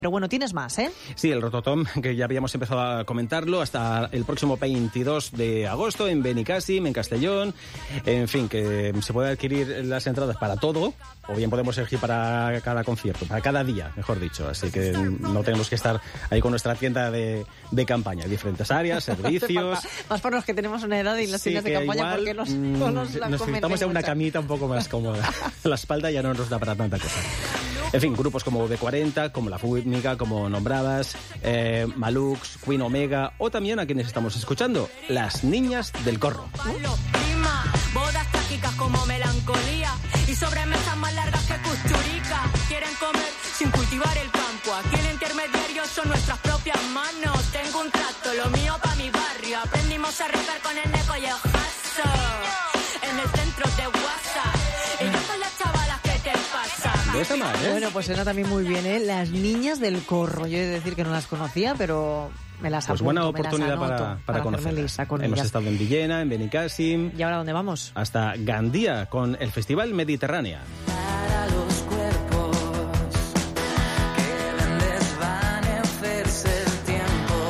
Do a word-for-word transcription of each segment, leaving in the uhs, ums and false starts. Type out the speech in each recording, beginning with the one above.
Pero bueno, tienes más, ¿eh? Sí, el Rototom, que ya habíamos empezado a comentarlo, hasta el próximo veintidós de agosto en Benicàssim, en Castellón. En fin, que se puede adquirir las entradas para todo, o bien podemos elegir para cada concierto, para cada día, mejor dicho. Así que no tenemos que estar ahí con nuestra tienda de, de campaña. Diferentes áreas, servicios. Más por los que tenemos una edad y las sí, tiendas de campaña, igual, porque nos, no nos la nos necesitamos ya una camita un poco más cómoda. La espalda ya no nos da para tanta cosa. En fin, grupos como B cuarenta, como La Fúmiga, como nombradas, eh, Malux, Queen Omega, o también a quienes estamos escuchando, Las Niñas del Corro. Bodas trágicas como melancolía y sobremesas más largas que Kusturica. Quieren comer sin cultivar el campo. Aquí el intermediario son nuestras propias manos. Tengo un trato, lo mío pa' mi barrio. Aprendimos a regar con el neco y el jaso en el centro de WhatsApp. Y yo con las chavalas, ¿qué te pasa? De esa manera. Bueno, pues suena también muy bien, ¿eh? Las Niñas del Corro. Yo he de decir que no las conocía, pero me las apunto, Pues buena me oportunidad las anoto, para, para, para conocerlas. con Hemos ellas. estado en Villena, en Benicàssim. ¿Y ahora dónde vamos? Hasta Gandía, con el Festival Mediterránea. Para los cuerpos que deben desvanecerse el tiempo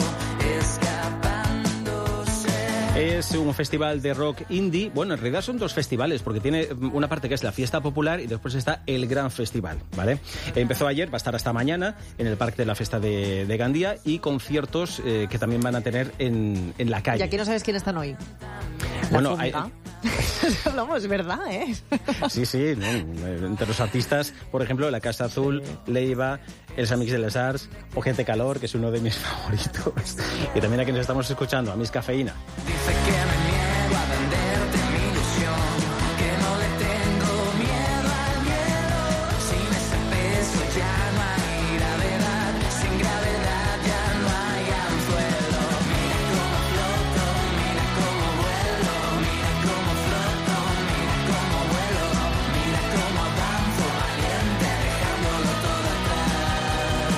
escapándose. Es un festival de rock indie. Bueno, en realidad son dos festivales, porque tiene una parte que es la fiesta popular y después está el gran festival, ¿vale? Empezó ayer, va a estar hasta mañana en el Parque de la Fiesta de, de Gandía, y conciertos eh, que también van a tener en, en la calle. Y aquí no sabes quién están hoy. Bueno, La hay... Hablamos, ¿verdad? ¿eh? Sí, sí, no, entre los artistas, por ejemplo, La Casa Azul, Leiva, Els Amics de les Arts o Gente Calor, que es uno de mis favoritos. Y también a quienes estamos escuchando, a Miss Cafeína. Dice que me niego a venderte mi ilusión, que no le tengo miedo al miedo. Sin ese peso ya no hay gravedad, sin gravedad ya no hay anzuelo. Mira cómo floto, mira cómo vuelo, mira cómo floto, mira cómo vuelo, mira cómo avanzo valiente dejándolo todo atrás.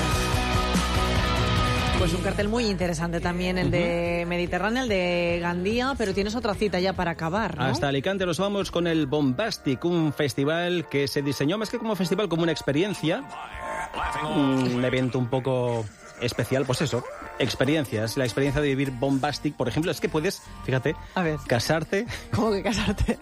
Pues un cartel muy interesante también, el de Mediterráneo, el de Gandía, pero tienes otra cita ya para acabar, ¿no? Hasta Alicante nos vamos con el Bombastic, un festival que se diseñó más que como festival, como una experiencia, un evento un poco especial, pues eso, experiencias, la experiencia de vivir Bombastic, por ejemplo, es que puedes, fíjate, A ver. casarte ¿Cómo que casarte?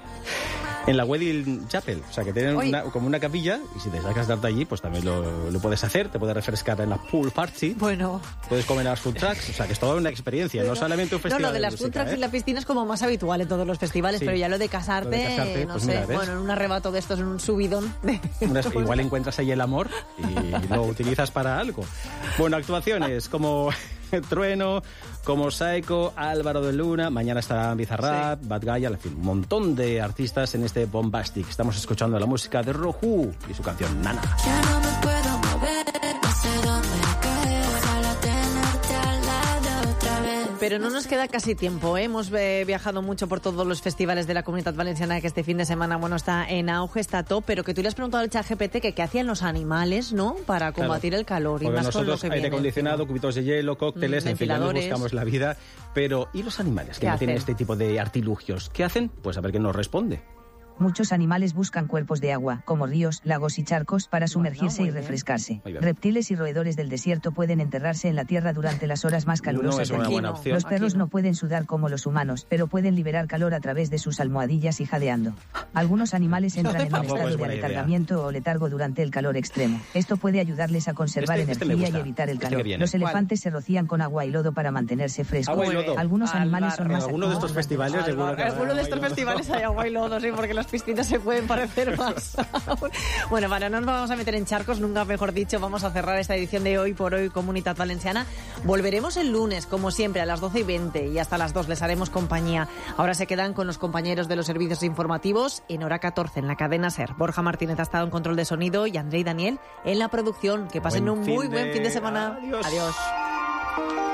en la Wedding Chapel, o sea, que tienen una, como una capilla, y si te dejas casarte allí, pues también lo, lo puedes hacer, te puedes refrescar en la pool party, Bueno, puedes comer a las food trucks, o sea, que es toda una experiencia, no solamente un no, festival lo de las música, food trucks ¿eh? y la piscina es como más habitual en todos los festivales, Sí. pero ya lo de casarte, Lo de casarte, no pues sé, mira, ¿ves? bueno, en un arrebato de estos, en un subidón. De... Unas- igual encuentras ahí el amor y lo utilizas para algo. Bueno, actuaciones como Trueno, como Saiko, Álvaro de Luna, mañana estará Bizarrap, Sí. Bad Guy, en fin, un montón de artistas en este Bombastic. Estamos escuchando la música de Rohu y su canción Nana. Ya no me puedo mover, no sé dónde caer, ojalá tenerte al lado otra vez. Pero no nos queda casi tiempo, ¿eh? Hemos eh, viajado mucho por todos los festivales de la Comunitat Valenciana, que este fin de semana, bueno, está en auge, está top, pero que tú le has preguntado al ChatGPT que qué hacían los animales, ¿no?, para combatir el calor, y Porque más con lo nosotros que aire viene acondicionado, encima. cubitos de hielo, cócteles, Mm, en fin, ya nos ventiladores. buscamos la vida. Pero, ¿y los animales que ¿Qué no tienen hacen? este tipo de artilugios? ¿Qué hacen? Pues a ver quién nos responde. Muchos animales buscan cuerpos de agua, como ríos, lagos y charcos, para sumergirse muy y bien. refrescarse. Muy bien. Reptiles y roedores del desierto pueden enterrarse en la tierra durante las horas más No calurosas es una del Aquí buena día. no. opción. Los perros Aquí no. no pueden sudar como los humanos, pero pueden liberar calor a través de sus almohadillas y jadeando. Algunos animales entran en un Tampoco es estado de buena idea. aletargamiento o letargo durante el calor extremo. Esto puede ayudarles a conservar Este- este me energía gusta. y evitar el Este que calor. viene. Los ¿Cuál? elefantes se rocían con agua y lodo para mantenerse frescos. Agua y lodo. Algunos Al animales bar. son En más alguno de estos activos durante- festivales seguro que En habrá alguno de agua y estos lodo. festivales hay agua y lodo, sí, porque las piscinas se pueden parecer más. Bueno, para no nos vamos a meter en charcos, nunca mejor dicho, vamos a cerrar esta edición de Hoy por Hoy Comunitat Valenciana. Volveremos el lunes, como siempre, a las doce y veinte, y hasta las dos les haremos compañía. Ahora se quedan con los compañeros de los servicios informativos en hora catorce, en la cadena SER. Borja Martínez ha estado en control de sonido y André y Daniel en la producción. Que pasen Buen un fin muy buen de- fin de semana. Adiós. Adiós.